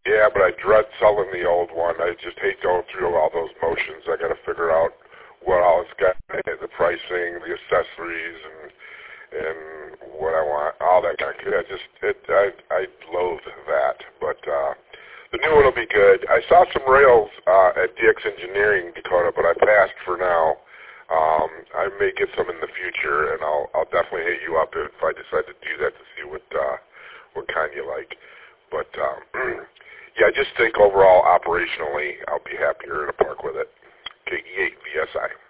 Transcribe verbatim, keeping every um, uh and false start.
Yeah, but I dread selling the old one. I just hate going through all those motions. I got to figure out what all it's got, the pricing, the accessories, and and what I want, all that kind of shit. I just, it, I, I loathe that. But uh, the new one will be good. I saw some rails uh, at D X Engineering, Dakota, but I passed for now. Um, I may get some in the future, and I'll, I'll definitely hit you up if I decide to do that to see what, uh, what kind you like. But um, yeah, I just think overall, operationally, I'll be happier to park with it. K E eight V S I.